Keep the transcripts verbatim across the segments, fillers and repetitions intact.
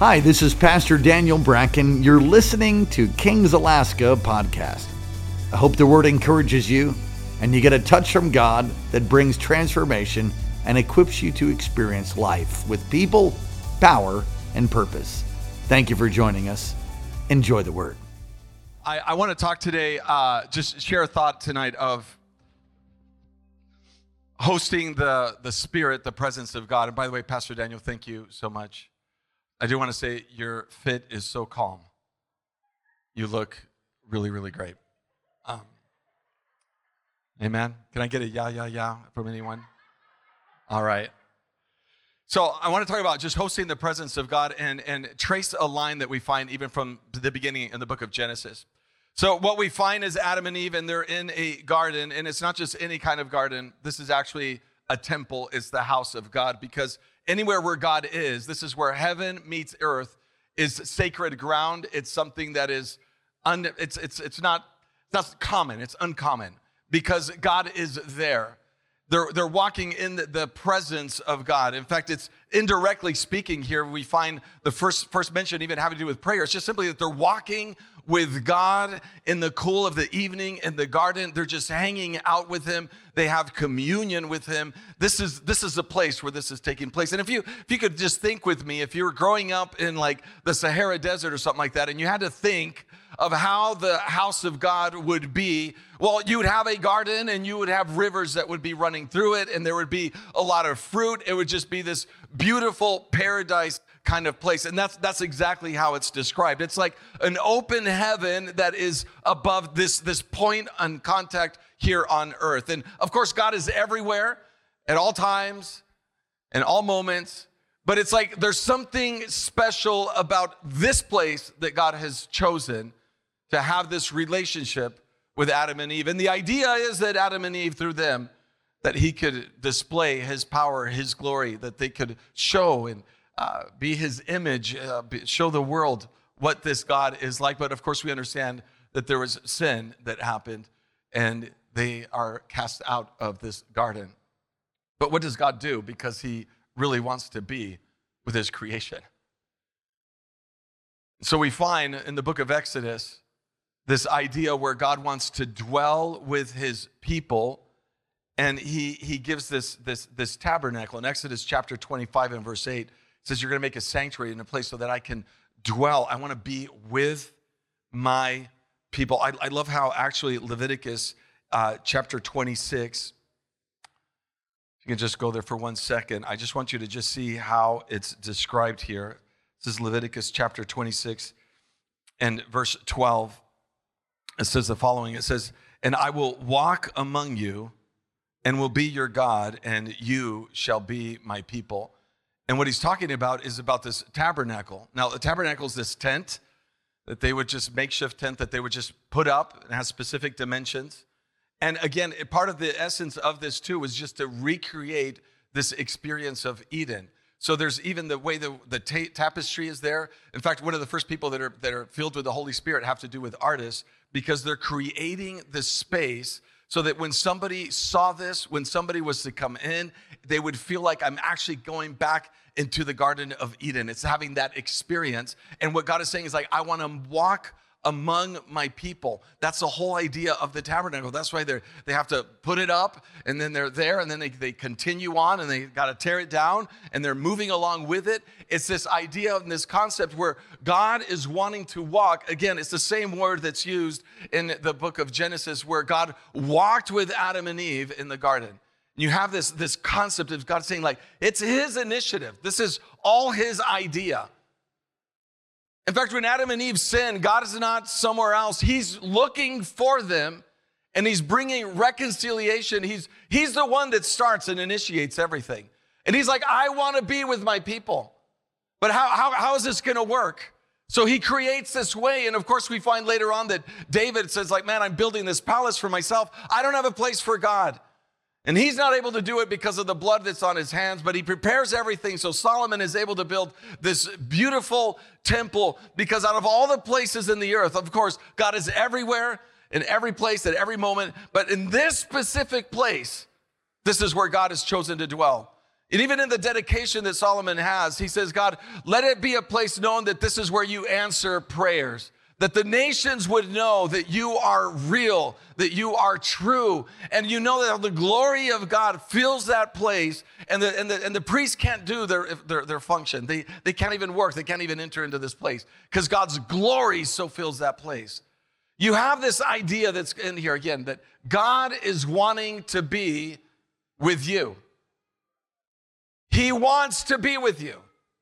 Hi, this is Pastor Daniel Bracken. You're listening to Kings Alaska podcast. I hope the word encourages you and you get a touch from God that brings transformation and equips you to experience life with people, power, and purpose. Thank you for joining us. Enjoy the word. I, I want to talk today, uh, just share a thought tonight of hosting the, the Spirit, the presence of God. And by the way, Pastor Daniel, thank you so much. I do want to say your fit is so calm. You look really, really great. Um, amen. Can I get a yeah, yeah, yeah from anyone? All right. So I want to talk about just hosting the presence of God and, and trace a line that we find even from the beginning in the book of Genesis. So what we find is Adam and Eve, and they're in a garden, and it's not just any kind of garden. This is actually a temple. It's the house of God, because anywhere where God is, this is where heaven meets earth, is sacred ground. It's something that is, un, it's it's it's not it's not common. It's uncommon because God is there. They're they're walking in the, the presence of God. In fact, it's indirectly speaking here. We find the first first mention even having to do with prayer. It's just simply that they're walking with God in the cool of the evening in the garden. They're just hanging out with him. They have communion with him. This is this is a place where this is taking place. And if you if you could just think with me, if you were growing up in like the Sahara Desert or something like that, and you had to think of how the house of God would be, well, you would have a garden and you would have rivers that would be running through it, and there would be a lot of fruit. It would just be this beautiful paradise kind of place. And that's that's exactly how it's described. It's like an open heaven that is above this, this point on contact here on earth. And of course, God is everywhere at all times and all moments. But it's like there's something special about this place that God has chosen to have this relationship with Adam and Eve. And the idea is that Adam and Eve, through them, that he could display his power, his glory, that they could show and uh, be his image, uh, be, show the world what this God is like. But of course, we understand that there was sin that happened, and they are cast out of this garden. But what does God do? Because he really wants to be with his creation. So we find in the book of Exodus this idea where God wants to dwell with his people, and he he gives this this this tabernacle. In Exodus chapter twenty-five and verse eight, it says, you're going to make a sanctuary in a place so that I can dwell. I want to be with my people. I, I love how actually Leviticus uh, chapter twenty-six, you can just go there for one second. I just want you to just see how it's described here. This is Leviticus chapter twenty-six and verse twelve. It says the following. It says, and I will walk among you and will be your God, and you shall be my people. And what he's talking about is about this tabernacle. Now, the tabernacle is this tent that they would just, makeshift tent that they would just put up, and has specific dimensions. And again, part of the essence of this too was just to recreate this experience of Eden. So there's even the way the, the ta- tapestry is there. In fact, one of the first people that are that are filled with the Holy Spirit have to do with artists, because they're creating this space so that when somebody saw this, when somebody was to come in, they would feel like I'm actually going back into the Garden of Eden. It's having that experience. And what God is saying is like, I want to walk among my people. That's the whole idea of the tabernacle. That's why they they have to put it up, and then they're there, and then they, they continue on, and they got to tear it down, and they're moving along with it. It's this idea and this concept where God is wanting to walk. Again, it's the same word that's used in the book of Genesis, where God walked with Adam and Eve in the garden. You have this, this concept of God saying, like, it's his initiative. This is all his idea. In fact, when Adam and Eve sin, God is not somewhere else. He's looking for them, and he's bringing reconciliation. He's, he's the one that starts and initiates everything. And he's like, I want to be with my people. But how, how, how is this going to work? So he creates this way. And of course, we find later on that David says, like, man, I'm building this palace for myself. I don't have a place for God. And he's not able to do it because of the blood that's on his hands, but he prepares everything. So Solomon is able to build this beautiful temple, because out of all the places in the earth, of course, God is everywhere, in every place, at every moment. But in this specific place, this is where God has chosen to dwell. And even in the dedication that Solomon has, he says, God, let it be a place known that this is where you answer prayers, that the nations would know that you are real, that you are true, and you know that the glory of God fills that place, and the, and the, and the priests can't do their, their, their function. They, they can't even work. They can't even enter into this place because God's glory so fills that place. You have this idea that's in here again, that God is wanting to be with you. He wants to be with you.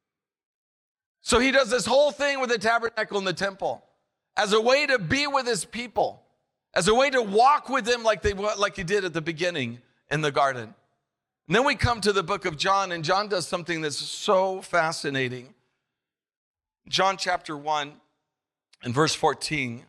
So he does this whole thing with the tabernacle and the temple as a way to be with his people, as a way to walk with them like they like he did at the beginning in the garden. And then we come to the book of John, and John does something that's so fascinating. John chapter one and verse fourteen,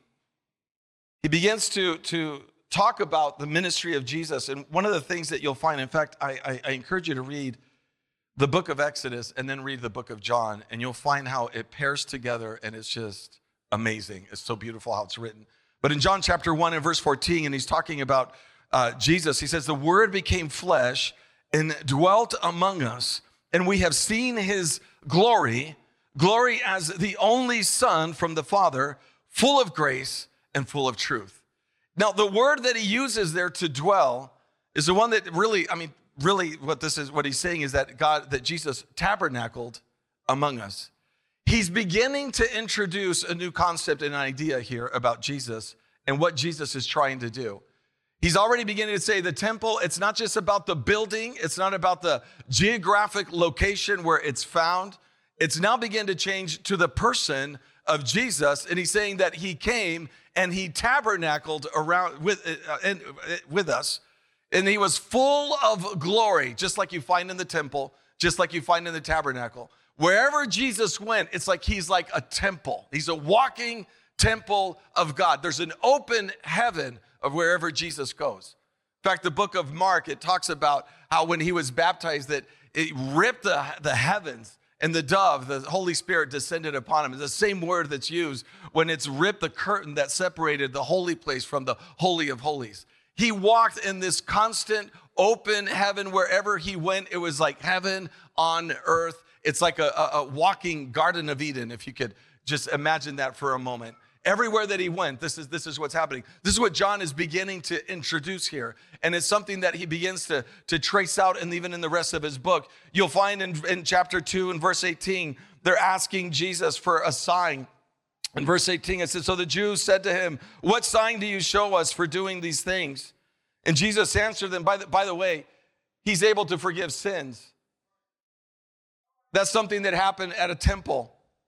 he begins to, to talk about the ministry of Jesus. And one of the things that you'll find, in fact, I, I, I encourage you to read the book of Exodus and then read the book of John, and you'll find how it pairs together, and it's just amazing. It's so beautiful how it's written. But in John chapter one and verse fourteen, and he's talking about uh, Jesus, he says, the word became flesh and dwelt among us, and we have seen his glory, glory as the only Son from the Father, full of grace and full of truth. Now, the word that he uses there to dwell is the one that really, I mean, really what this is, what he's saying is that God, that Jesus tabernacled among us. He's beginning to introduce a new concept and idea here about Jesus and what Jesus is trying to do. He's already beginning to say the temple, it's not just about the building. It's not about the geographic location where it's found. It's now beginning to change to the person of Jesus. And he's saying that he came and he tabernacled around with, uh, and, uh, with us. And he was full of glory, just like you find in the temple, just like you find in the tabernacle. Wherever Jesus went, it's like he's like a temple. He's a walking temple of God. There's an open heaven of wherever Jesus goes. In fact, the book of Mark, it talks about how when he was baptized, that it ripped the, the heavens, and the dove, the Holy Spirit, descended upon him. It's the same word that's used when it's ripped the curtain that separated the holy place from the Holy of Holies. He walked in this constant open heaven. Wherever he went, it was like heaven on earth. It's like a, a, a walking Garden of Eden, if you could just imagine that for a moment. Everywhere that he went, this is, this is what's happening. This is what John is beginning to introduce here. And it's something that he begins to, to trace out, and even in the rest of his book. You'll find in, in chapter two and verse eighteen, they're asking Jesus for a sign. In verse eighteen, it says, so the Jews said to him, what sign do you show us for doing these things? And Jesus answered them, by the, by the way, he's able to forgive sins. That's something that happened at a temple.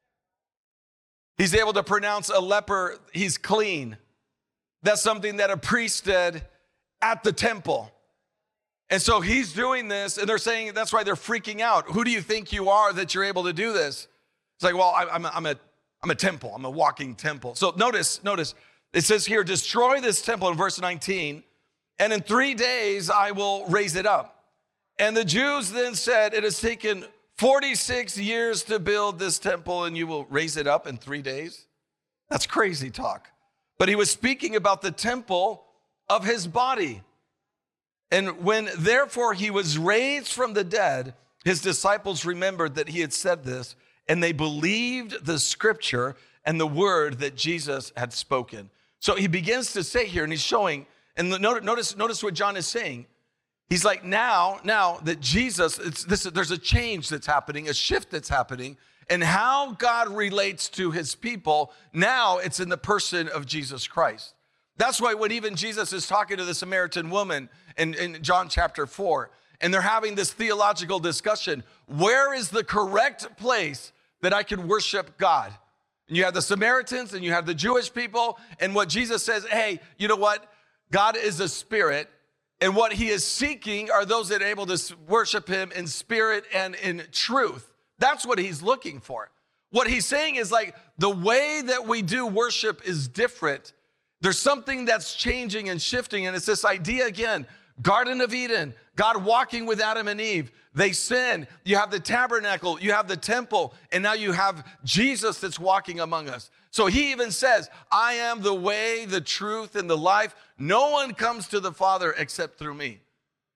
He's able to pronounce a leper, he's clean. That's something that a priest did at the temple. And so he's doing this, and they're saying, that's why they're freaking out. Who do you think you are that you're able to do this? It's like, well, I'm a, I'm a, I'm a temple. I'm a walking temple. So notice, notice, it says here, destroy this temple in verse nineteen, and in three days I will raise it up. And the Jews then said, it has taken forty-six years to build this temple, and you will raise it up in three days? That's crazy talk. But he was speaking about the temple of his body. And when therefore he was raised from the dead, his disciples remembered that he had said this, and they believed the scripture and the word that Jesus had spoken. So he begins to say here, and he's showing, and notice, notice what John is saying. He's like, now, now that Jesus, it's, this, there's a change that's happening, a shift that's happening, and how God relates to his people, now it's in the person of Jesus Christ. That's why when even Jesus is talking to the Samaritan woman in, in John chapter four, and they're having this theological discussion, where is the correct place that I can worship God? And you have the Samaritans and you have the Jewish people, and what Jesus says, hey, you know what? God is a spirit, and what he is seeking are those that are able to worship him in spirit and in truth. That's what he's looking for. What he's saying is like the way that we do worship is different. There's something that's changing and shifting, and it's this idea again, Garden of Eden, God walking with Adam and Eve. They sin. You have the tabernacle, you have the temple, and now you have Jesus that's walking among us. So he even says, I am the way, the truth, and the life. No one comes to the Father except through me.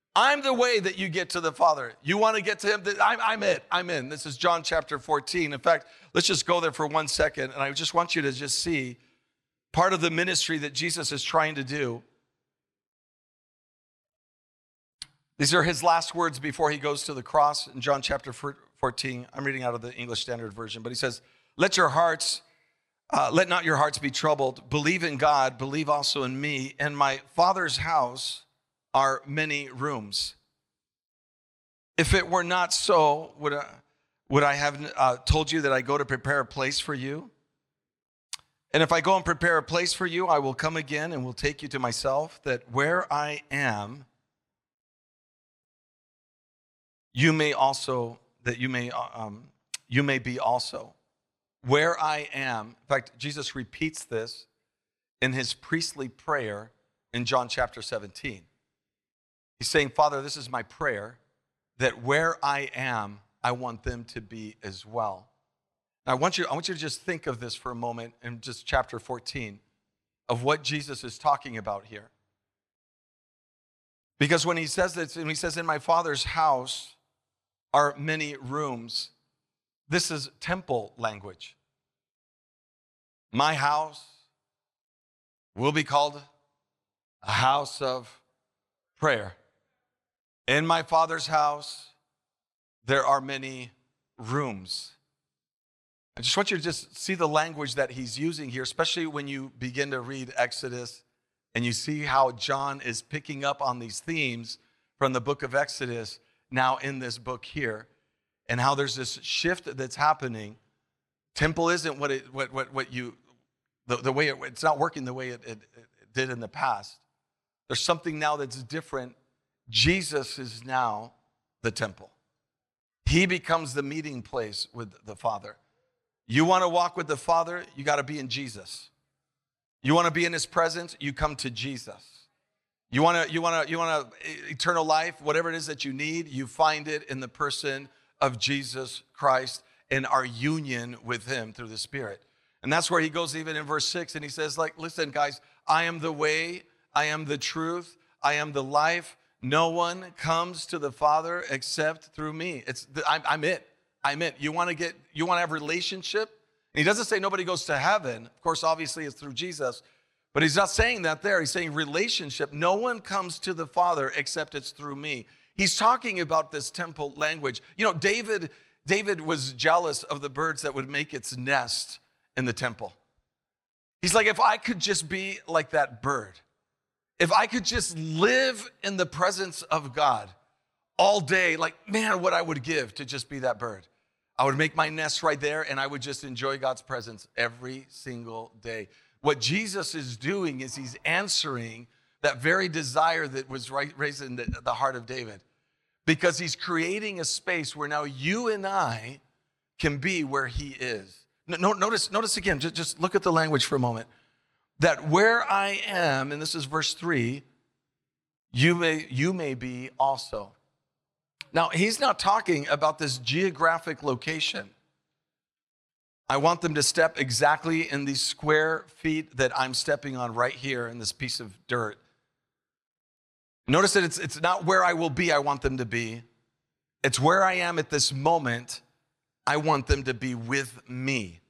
I'm the way that you get to the Father. You want to get to him? I'm, I'm it. I'm in. This is John chapter fourteen. In fact, let's just go there for one second. And I just want you to just see part of the ministry that Jesus is trying to do. These are his last words before he goes to the cross in John chapter fourteen. I'm reading out of the English Standard Version, but he says, let your hearts, uh, let not your hearts be troubled. Believe in God, believe also in me. In my Father's house are many rooms. If it were not so, would I, would I have uh, told you that I go to prepare a place for you? And if I go and prepare a place for you, I will come again and will take you to myself, that where I am, you may also, that you may, um, you may be also. Where I am, in fact, Jesus repeats this in his priestly prayer in John chapter seventeen. He's saying, Father, this is my prayer, that where I am, I want them to be as well. Now, I want you, I want you to just think of this for a moment in just chapter fourteen, of what Jesus is talking about here. Because when he says that, when he says, in my Father's house are many rooms, this is temple language. My house will be called a house of prayer. In my Father's house, there are many rooms. I just want you to just see the language that he's using here, especially when you begin to read Exodus and you see how John is picking up on these themes from the book of Exodus now in this book here, and how there's this shift that's happening. Temple isn't what it what what what you the, the way it, it's not working the way it, it, it did in the past. There's something now that's different. Jesus is now the temple. He becomes the meeting place with the Father. You want to walk with the Father, you got to be in Jesus. You want to be in his presence, you come to Jesus. You want to you want to you want to eternal life, whatever it is that you need, you find it in the person of Jesus Christ and our union with him through the Spirit. And that's where he goes even in verse six, and he says, like, listen, guys, I am the way, I am the truth, I am the life. No one comes to the Father except through me. It's I'm, I'm it. I'm it. You want to get, you want to have relationship? And he doesn't say nobody goes to heaven. Of course, obviously it's through Jesus. But he's not saying that there. He's saying relationship. No one comes to the Father except it's through me. He's talking about this temple language. You know, David, David was jealous of the birds that would make its nest in the temple. He's like, if I could just be like that bird, if I could just live in the presence of God all day, like, man, what I would give to just be that bird. I would make my nest right there, and I would just enjoy God's presence every single day. What Jesus is doing is he's answering that very desire that was raised in the, the heart of David, because he's creating a space where now you and I can be where he is. No, notice, notice again, just, just look at the language for a moment. That where I am, and this is verse three, you may, you may be also. Now, he's not talking about this geographic location. I want them to step exactly in these square feet that I'm stepping on right here in this piece of dirt. Notice that it's, it's not where I will be I want them to be. It's where I am at this moment. I want them to be with me.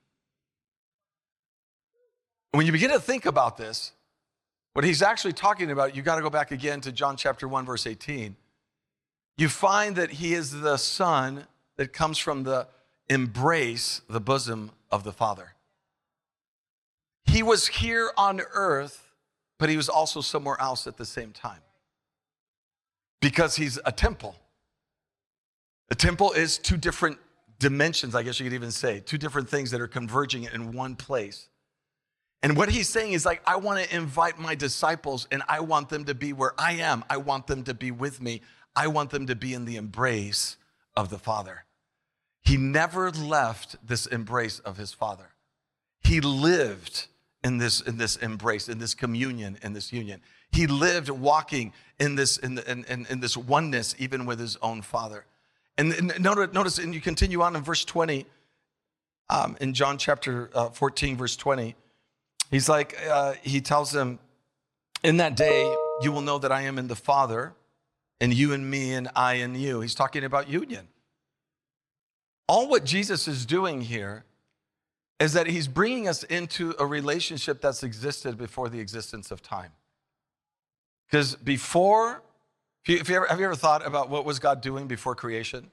When you begin to think about this, what he's actually talking about, you got to go back again to John chapter one, verse eighteen. You find that he is the son that comes from the embrace, the bosom of the Father. He was here on earth, but he was also somewhere else at the same time. Because he's a temple. A temple is two different dimensions, I guess you could even say, two different things that are converging in one place. And what he's saying is like, I want to invite my disciples and I want them to be where I am. I want them to be with me. I want them to be in the embrace of the Father. He never left this embrace of his Father. He lived in this, in this embrace, in this communion, in this union. He lived walking in this, in, the, in, in, in this oneness, even with his own Father. And, and notice, notice, and you continue on in verse twenty, um, in John chapter uh, fourteen, verse twenty. He's like, uh, he tells them, in that day, you will know that I am in the Father, and you and me and I and you. He's talking about union. All what Jesus is doing here is that he's bringing us into a relationship that's existed before the existence of time. Because before, if you, if you ever, have you ever thought about what was God doing before creation?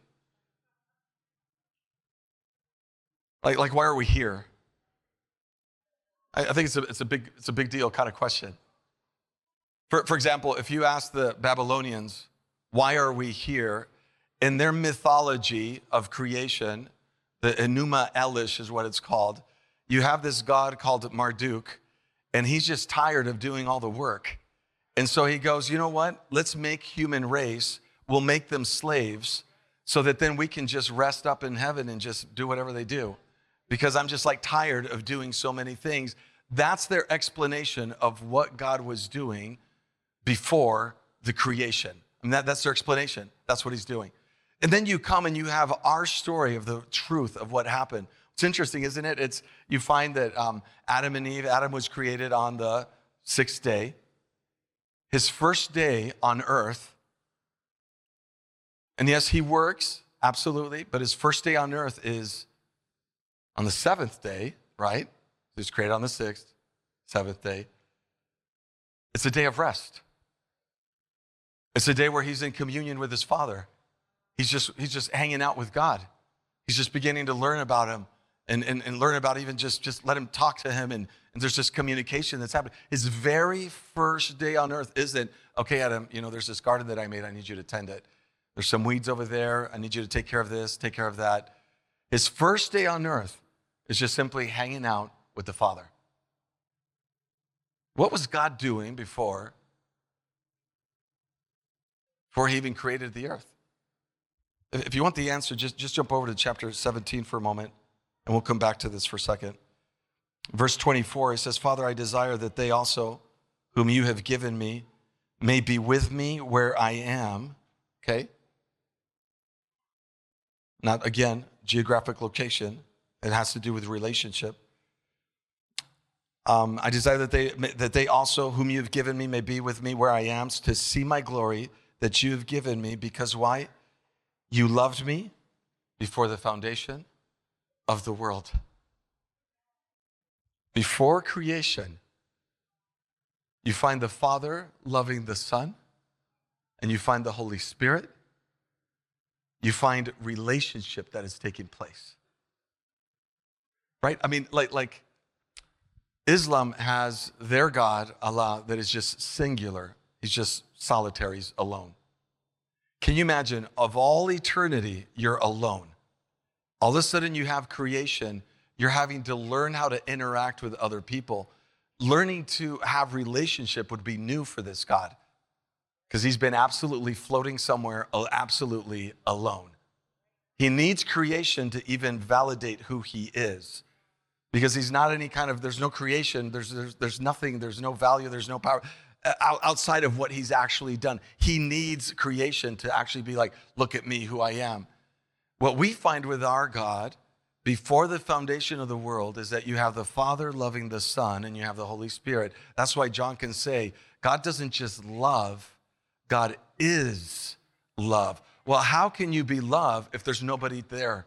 Like, like why are we here? I, I think it's a, it's a big, it's a big deal kind of question. For, for example, if you ask the Babylonians, why are we here? In their mythology of creation, the Enuma Elish is what it's called, you have this god called Marduk, and he's just tired of doing all the work. And so he goes, you know what? Let's make human race. We'll make them slaves so that then we can just rest up in heaven and just do whatever they do. Because I'm just like tired of doing so many things. That's their explanation of what God was doing before the creation. I mean, that, that's their explanation. That's what he's doing. And then you come and you have our story of the truth of what happened. It's interesting, isn't it? It's you find that um, Adam and Eve, Adam was created on the sixth day. His first day on earth. And yes, he works, absolutely. But his first day on earth is on the seventh day, right? He was created on the sixth, seventh day. It's a day of rest. It's a day where he's in communion with his Father. He's just, he's just hanging out with God. He's just beginning to learn about him and, and, and learn about even just, just let him talk to him. And, and there's this communication that's happening. His very first day on earth isn't, okay, Adam, you know, there's this garden that I made. I need you to tend it. There's some weeds over there. I need you to take care of this, take care of that. His first day on earth is just simply hanging out with the Father. What was God doing before, before he even created the earth? If you want the answer, just, just jump over to chapter seventeen for a moment, and we'll come back to this for a second. Verse twenty-four, he says, Father, I desire that they also, whom you have given me, may be with me where I am. Okay? Not, again, geographic location. It has to do with relationship. Um, I desire that they, that they also, whom you have given me, may be with me where I am, to see my glory that you have given me, because why? You loved me before the foundation of the world. Before creation, you find the Father loving the Son, and you find the Holy Spirit. You find relationship that is taking place. Right? I mean, like, like Islam has their God, Allah, that is just singular. He's just solitary, he's alone. Can you imagine, of all eternity, you're alone. All of a sudden you have creation. You're having to learn how to interact with other people. Learning to have relationship would be new for this God, because he's been absolutely floating somewhere, absolutely alone. He needs creation to even validate who he is, because he's not any kind of, there's no creation, there's, there's, there's nothing, there's no value, there's no power outside of what he's actually done. He needs creation to actually be like, look at me, who I am. What we find with our God before the foundation of the world is that you have the Father loving the Son and you have the Holy Spirit. That's why John can say, God doesn't just love, God is love. Well, how can you be love if there's nobody there?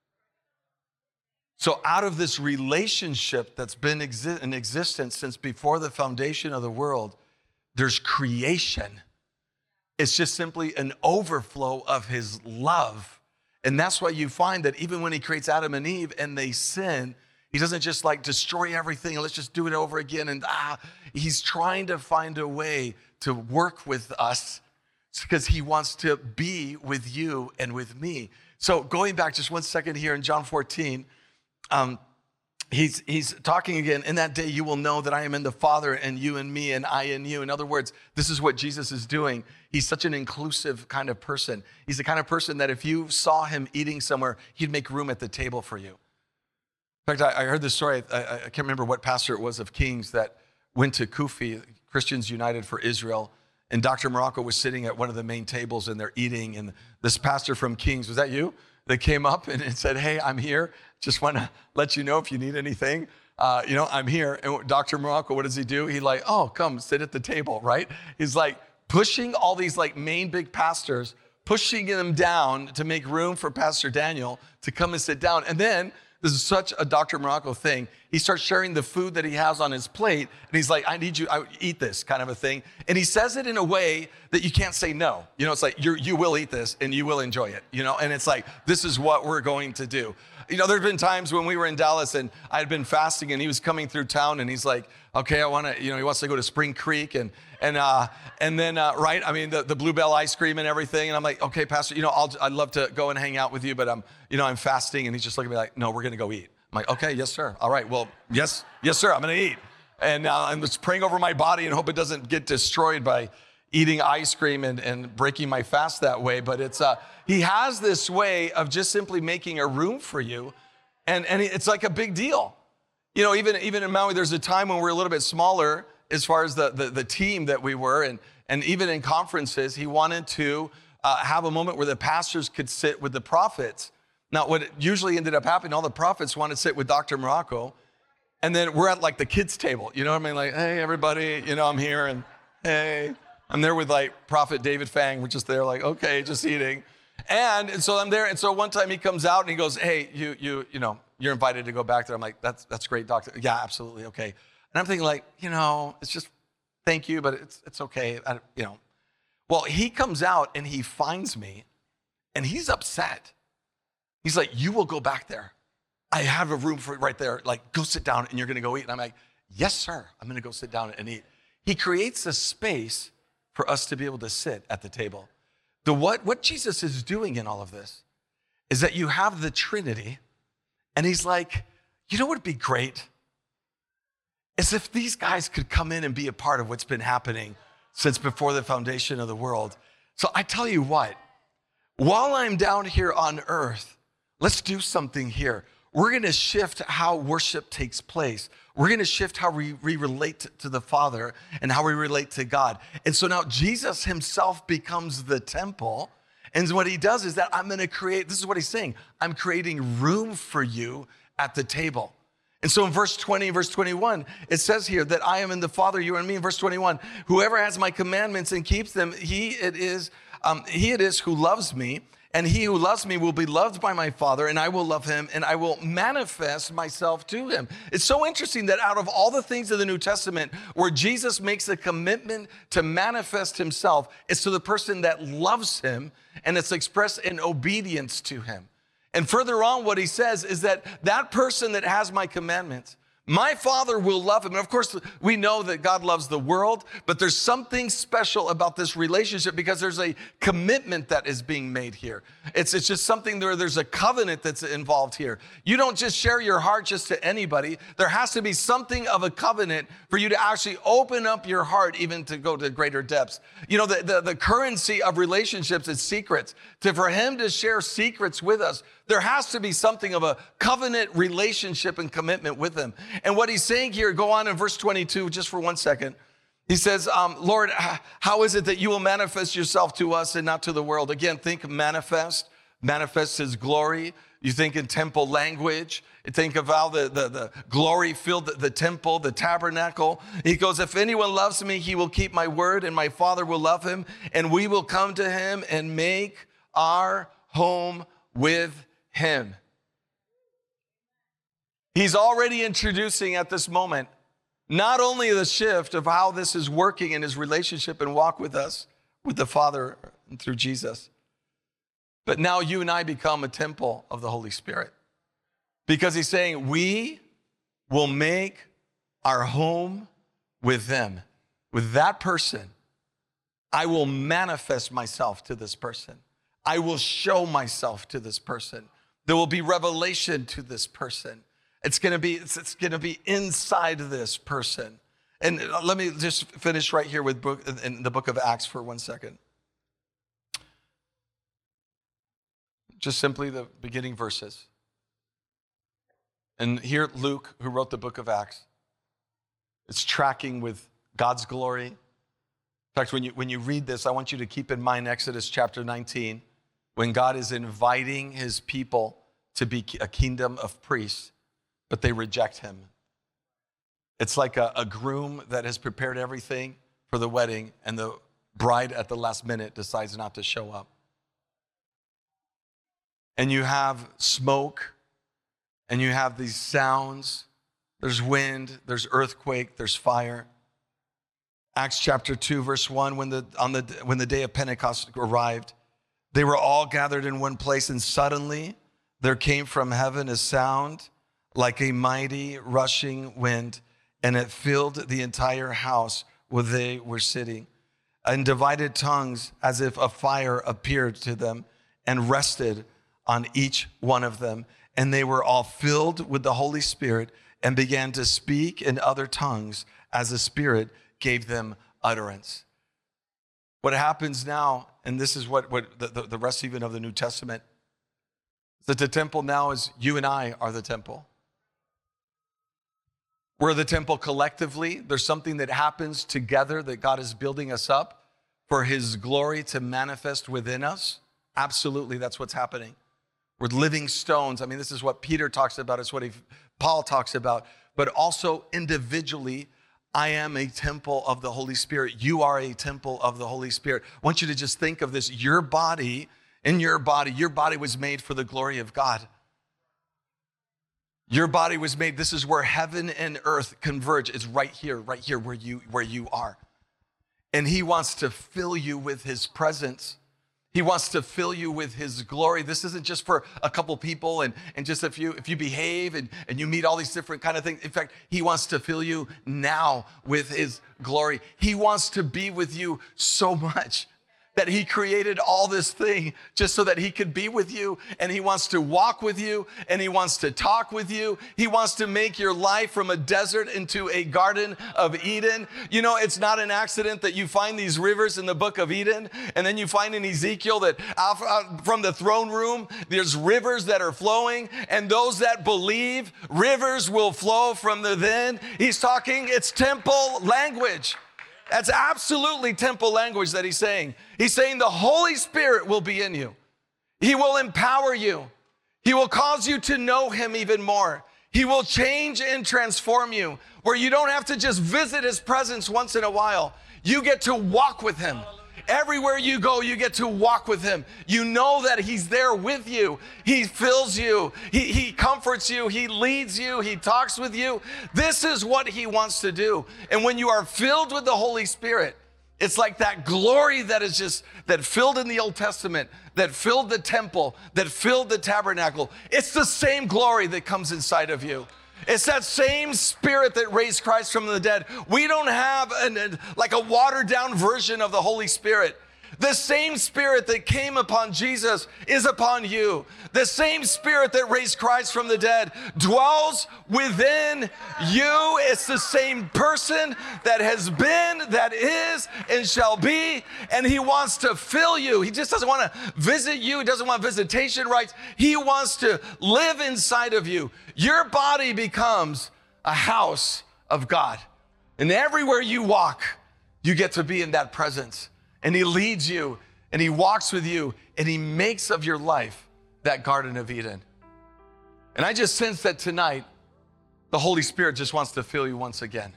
So out of this relationship that's been exi- in existence since before the foundation of the world, there's creation. It's just simply an overflow of his love. And that's why you find that even when he creates Adam and Eve and they sin, he doesn't just like destroy everything and let's just do it over again. And ah, he's trying to find a way to work with us because he wants to be with you and with me. So going back just one second here in John fourteen, um, He's, he's talking again, in that day you will know that I am in the Father and you in me and I in you. In other words, this is what Jesus is doing. He's such an inclusive kind of person. He's the kind of person that if you saw him eating somewhere, he'd make room at the table for you. In fact, I, I heard this story, I, I can't remember what pastor it was of Kings that went to Kufi, Christians United for Israel, and Doctor Morocco was sitting at one of the main tables and they're eating, and this pastor from Kings, was that you? They came up and, and said, hey, I'm here. Just want to let you know if you need anything. Uh, you know, I'm here. And Doctor Morocco, what does he do? He like, oh, come sit at the table, right? He's like, pushing all these like main big pastors, pushing them down to make room for Pastor Daniel to come and sit down. And then this is such a Doctor Morocco thing. He starts sharing the food that he has on his plate, and he's like, I need you, I eat this kind of a thing. And he says it in a way that you can't say no. You know, it's like, you're, you will eat this, and you will enjoy it, you know? And it's like, this is what we're going to do. You know, there've been times when we were in Dallas, and I had been fasting, and he was coming through town, and he's like, okay, I want to, you know, he wants to go to Spring Creek, and and uh, and then, uh, right, I mean, the, the Bluebell ice cream and everything, and I'm like, okay, Pastor, you know, I'll, I'd love to go and hang out with you, but I'm, you know, I'm fasting, and he's just looking at me like, no, we're going to go eat. I'm like, okay, yes, sir. All right, well, yes, yes, sir, I'm going to eat. And uh, I'm just praying over my body and hope it doesn't get destroyed by eating ice cream and, and breaking my fast that way. But it's uh, he has this way of just simply making a room for you, and, and it's like a big deal. You know, even, even in Maui, there's a time when we were a little bit smaller as far as the, the, the team that we were, and, and even in conferences, he wanted to uh, have a moment where the pastors could sit with the prophets. Now, what usually ended up happening, all the prophets wanted to sit with Doctor Morocco, and then we're at like the kids' table. You know what I mean? Like, hey, everybody, you know, I'm here, and hey, I'm there with like Prophet David Fang. We're just there like, okay, just eating. And, and so I'm there, and so one time he comes out and he goes, hey, you, you, you know, you're invited to go back there. I'm like, that's, that's great, doctor. Yeah, absolutely, okay. And I'm thinking like, you know, it's just, thank you, but it's, it's okay, I, you know. Well, he comes out and he finds me, and he's upset. He's like, you will go back there. I have a room for it right there. Like, go sit down and you're gonna go eat. And I'm like, yes, sir, I'm gonna go sit down and eat. He creates a space for us to be able to sit at the table. The what, what Jesus is doing in all of this is that you have the Trinity, and he's like, you know what would be great? Is if these guys could come in and be a part of what's been happening since before the foundation of the world. So I tell you what, while I'm down here on earth, let's do something here. We're gonna shift how worship takes place. We're gonna shift how we, we relate to the Father and how we relate to God. And so now Jesus himself becomes the temple. And what he does is that I'm gonna create, this is what he's saying, I'm creating room for you at the table. And so in verse twenty, verse twenty-one, it says here that I am in the Father, you are in me. In verse twenty-one, whoever has my commandments and keeps them, he it is, um, he it is who loves me. And he who loves me will be loved by my Father, and I will love him, and I will manifest myself to him. It's so interesting that out of all the things of the New Testament where Jesus makes a commitment to manifest himself, it's to the person that loves him, and it's expressed in obedience to him. And further on, what he says is that that person that has my commandments, my Father will love him. And of course, we know that God loves the world, but there's something special about this relationship because there's a commitment that is being made here. It's, it's just something where there's a covenant that's involved here. You don't just share your heart just to anybody. There has to be something of a covenant for you to actually open up your heart even to go to greater depths. You know, the, the, the currency of relationships is secrets. To, for him to share secrets with us, there has to be something of a covenant relationship and commitment with him. And what he's saying here, go on in verse twenty-two, just for one second. He says, um, Lord, how is it that you will manifest yourself to us and not to the world? Again, think manifest, manifest his glory. You think in temple language. You think of how the, the, the glory filled the, the temple, the tabernacle. He goes, if anyone loves me, he will keep my word, and my Father will love him, and we will come to him and make our home with him. He's already introducing at this moment not only the shift of how this is working in his relationship and walk with us, with the Father and through Jesus, but now you and I become a temple of the Holy Spirit. Because he's saying we will make our home with them, with that person. I will manifest myself to this person. I will show myself to this person. There will be revelation to this person. It's going to be, it's, it's going to be inside this person. And let me just finish right here with book, in the book of Acts for one second. Just simply the beginning verses. And here Luke, who wrote the book of Acts, it's tracking with God's glory. In fact, when you, when you read this, I want you to keep in mind Exodus chapter nineteen, when God is inviting his people to be a kingdom of priests, but they reject him. It's like a, a groom that has prepared everything for the wedding, and the bride at the last minute decides not to show up. And you have smoke, and you have these sounds. There's wind, there's earthquake, there's fire. Acts chapter two, verse one, when the, on the, when the day of Pentecost arrived, they were all gathered in one place, and suddenly there came from heaven a sound like a mighty rushing wind, and it filled the entire house where they were sitting. And divided tongues as if a fire appeared to them and rested on each one of them. And they were all filled with the Holy Spirit and began to speak in other tongues as the Spirit gave them utterance. What happens now, and this is what, what the, the, the rest even of the New Testament, that the temple now is you and I are the temple. We're the temple collectively. There's something that happens together that God is building us up for his glory to manifest within us. Absolutely, that's what's happening. We're living stones. I mean, this is what Peter talks about. It's what he, Paul talks about. But also individually, I am a temple of the Holy Spirit. You are a temple of the Holy Spirit. I want you to just think of this. Your body, in your body, your body was made for the glory of God. Your body was made, this is where heaven and earth converge. It's right here, right here where you, where you are. And he wants to fill you with his presence. He wants to fill you with his glory. This isn't just for a couple people and, and just if you if you behave and, and you meet all these different kind of things. In fact, he wants to fill you now with his glory. He wants to be with you so much that he created all this thing just so that he could be with you, and he wants to walk with you, and he wants to talk with you. He wants to make your life from a desert into a garden of Eden. You know, it's not an accident that you find these rivers in the book of Eden, and then you find in Ezekiel that out, out from the throne room, there's rivers that are flowing, and those that believe, rivers will flow from the then. He's talking, it's temple language. That's absolutely temple language that he's saying. He's saying the Holy Spirit will be in you. He will empower you. He will cause you to know him even more. He will change and transform you, where you don't have to just visit his presence once in a while. You get to walk with him. Everywhere you go, you get to walk with him. You know that he's there with you. He fills you. He, he comforts you. He leads you. He talks with you. This is what he wants to do. And when you are filled with the Holy Spirit, it's like that glory that is just, that filled in the Old Testament, that filled the temple, that filled the tabernacle. It's the same glory that comes inside of you. It's that same Spirit that raised Christ from the dead. We don't have an, like a watered down version of the Holy Spirit. The same Spirit that came upon Jesus is upon you. The same Spirit that raised Christ from the dead dwells within you. It's the same person that has been, that is, and shall be. And he wants to fill you. He just doesn't want to visit you. He doesn't want visitation rights. He wants to live inside of you. Your body becomes a house of God. And everywhere you walk, you get to be in that presence. And he leads you, and he walks with you, and he makes of your life that Garden of Eden. And I just sense that tonight, the Holy Spirit just wants to fill you once again.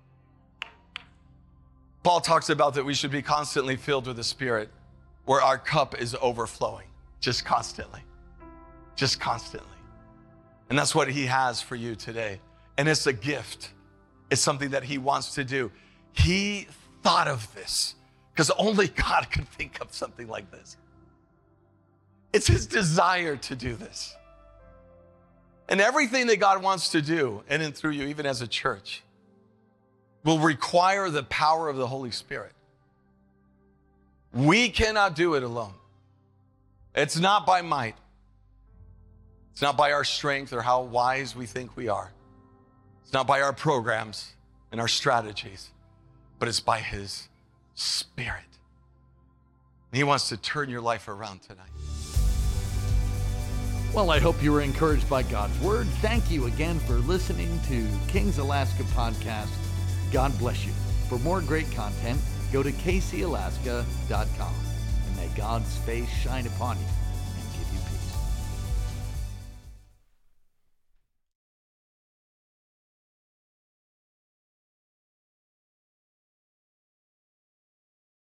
Paul talks about that we should be constantly filled with the Spirit, where our cup is overflowing, just constantly, just constantly. And that's what he has for you today. And it's a gift. It's something that he wants to do. He thought of this, because only God could think of something like this. It's his desire to do this. And everything that God wants to do in and through you, even as a church, will require the power of the Holy Spirit. We cannot do it alone. It's not by might. It's not by our strength or how wise we think we are. It's not by our programs and our strategies, but it's by his Spirit. And he wants to turn your life around tonight. Well, I hope you were encouraged by God's word. Thank you again for listening to Kings Alaska Podcast. God bless you. For more great content, go to k c alaska dot com, and may God's face shine upon you.